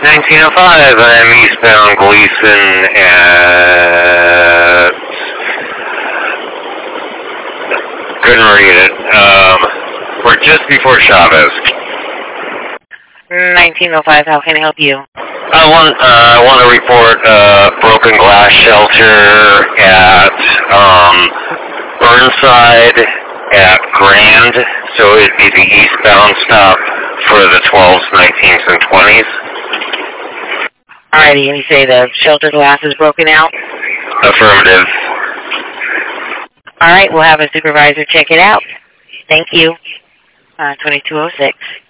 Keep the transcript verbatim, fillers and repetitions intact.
nineteen oh five, I'm eastbound Gleason at... Couldn't read it. Um, we're just before Chavez. nineteen oh five, how can I help you? I want, uh, I want to report a broken glass shelter at um, Burnside at Grand, so it'd be the eastbound stop for the twelves, nineteens, and twenties. Alrighty, and you say the shelter glass is broken out? Affirmative. Alright, we'll have a supervisor check it out. Thank you. Uh, twenty-two oh six.